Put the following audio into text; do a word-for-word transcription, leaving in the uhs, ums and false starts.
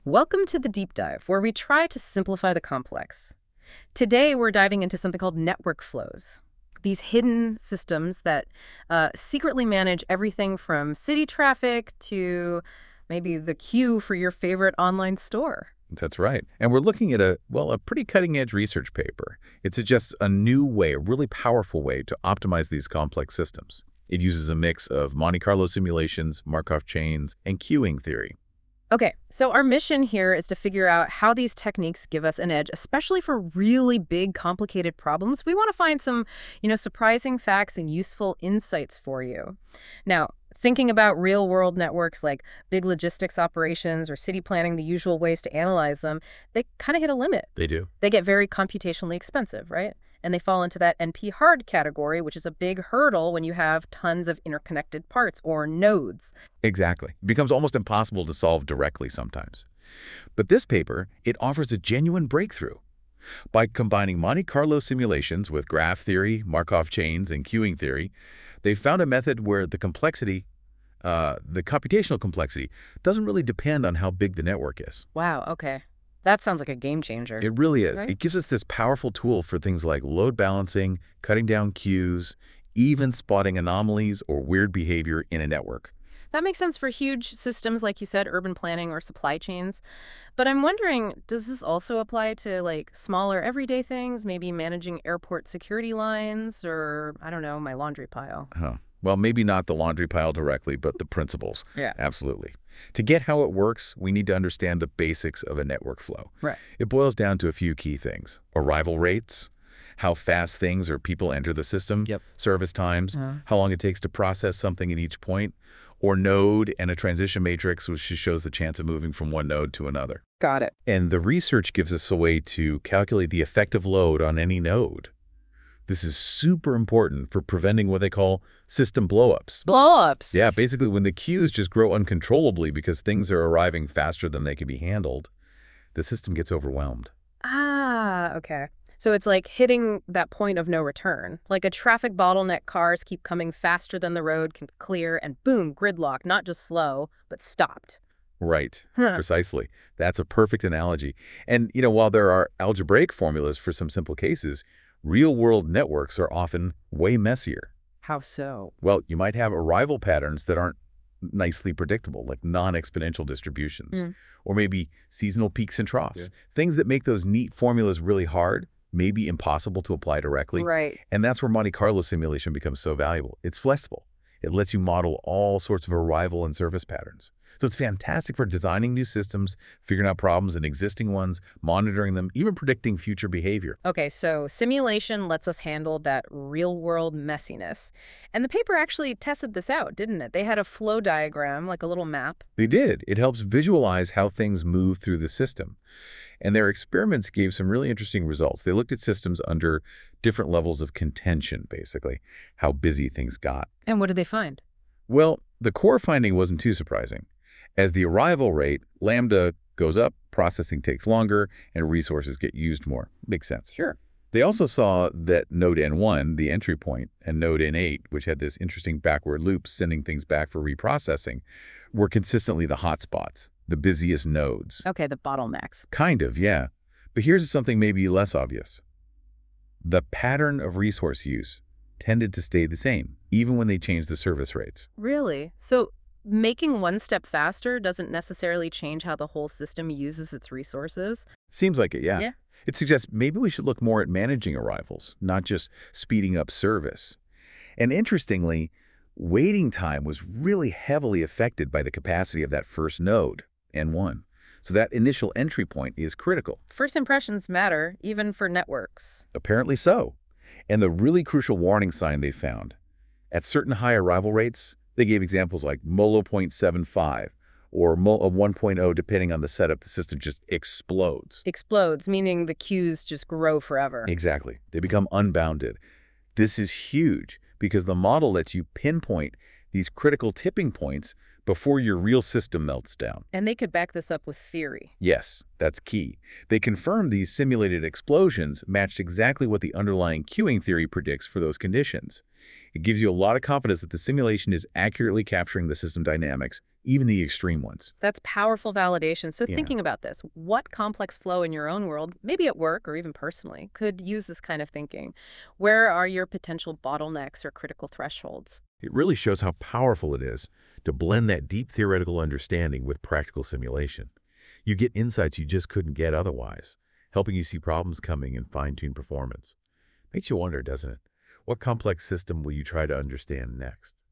Welcome to the Deep Dive, where we try to simplify the complex. Today, we're diving into something called network flows. These hidden systems that uh, secretly manage everything from city traffic to maybe the queue for your favorite online store. That's right. And we're looking at a, well, a pretty cutting-edge research paper. It suggests a new way, a really powerful way to optimize these complex systems. It uses a mix of Monte Carlo simulations, Markov chains, and queuing theory. Okay, so our mission here is to figure out how these techniques give us an edge, especially for really big, complicated problems. We want to find some, you know, surprising facts and useful insights for you. Now, thinking about real-world networks like big logistics operations or city planning, the usual ways to analyze them, they kind of hit a limit. They do. They get very computationally expensive, right? And they fall into that N P hard category, which is a big hurdle when you have tons of interconnected parts or nodes. Exactly. It becomes almost impossible to solve directly sometimes. But this paper, it offers a genuine breakthrough. By combining Monte Carlo simulations with graph theory, Markov chains, and queuing theory, they found a method where the complexity, uh, the computational complexity, doesn't really depend on how big the network is. Wow, okay. That sounds like a game changer. It really is. Right? It gives us this powerful tool for things like load balancing, cutting down queues, even spotting anomalies or weird behavior in a network. That makes sense for huge systems, like you said, urban planning or supply chains. But I'm wondering, does this also apply to like smaller everyday things, maybe managing airport security lines or, I don't know, my laundry pile? Huh. Well, maybe not the laundry pile directly, but the principles. Yeah. Absolutely. To get how it works, we need to understand the basics of a network flow. Right. It boils down to a few key things. Arrival rates, how fast things or people enter the system, Yep. service times, Uh. how long it takes to process something at each point, or node and a transition matrix, which just shows the chance of moving from one node to another. Got it. And the research gives us a way to calculate the effective load on any node. This is super important for preventing what they call system blowups. Blow-ups. Yeah, basically when the queues just grow uncontrollably because things are arriving faster than they can be handled, the system gets overwhelmed. Ah, okay. So it's like hitting that point of no return. Like a traffic bottleneck, cars keep coming faster than the road can clear, and boom, gridlock, not just slow, but stopped. Right, Huh. precisely. That's a perfect analogy. And, you know, while there are algebraic formulas for some simple cases, real-world networks are often way messier. How so? Well, you might have arrival patterns that aren't nicely predictable, like non-exponential distributions, Mm. or maybe seasonal peaks and troughs. Yeah. Things that make those neat formulas really hard, maybe impossible to apply directly. Right. And that's where Monte Carlo simulation becomes so valuable. It's flexible. It lets you model all sorts of arrival and service patterns. So it's fantastic for designing new systems, figuring out problems in existing ones, monitoring them, even predicting future behavior. Okay, so simulation lets us handle that real-world messiness. And the paper actually tested this out, didn't it? They had a flow diagram, like a little map. They did. It helps visualize how things move through the system. And their experiments gave some really interesting results. They looked at systems under different levels of contention, basically, how busy things got. And what did they find? Well, the core finding wasn't too surprising. As the arrival rate, lambda, goes up, processing takes longer, and resources get used more. Makes sense. Sure. They also saw that node N one, the entry point, and node N eight, which had this interesting backward loop sending things back for reprocessing, were consistently the hotspots, the busiest nodes. Okay, the bottlenecks. Kind of, yeah. But here's something maybe less obvious. The pattern of resource use tended to stay the same, even when they changed the service rates. Really? So making one step faster doesn't necessarily change how the whole system uses its resources? Seems like it, yeah. Yeah. It suggests maybe we should look more at managing arrivals, not just speeding up service. And interestingly, waiting time was really heavily affected by the capacity of that first node, N one. So that initial entry point is critical. First impressions matter, even for networks. Apparently so. And the really crucial warning sign they found, at certain high arrival rates, they gave examples like MOLO zero point seven five or MOLO one point zero, depending on the setup, the system just explodes. Explodes, meaning the queues just grow forever. Exactly. They become unbounded. This is huge because the model lets you pinpoint these critical tipping points before your real system melts down. And they could back this up with theory. Yes, that's key. They confirmed these simulated explosions matched exactly what the underlying queuing theory predicts for those conditions. It gives you a lot of confidence that the simulation is accurately capturing the system dynamics even the extreme ones. That's powerful validation. So Yeah. thinking about this, what complex flow in your own world, maybe at work or even personally, could use this kind of thinking? Where are your potential bottlenecks or critical thresholds? It really shows how powerful it is to blend that deep theoretical understanding with practical simulation. You get insights you just couldn't get otherwise, helping you see problems coming and fine-tune performance. Makes you wonder, doesn't it? What complex system will you try to understand next?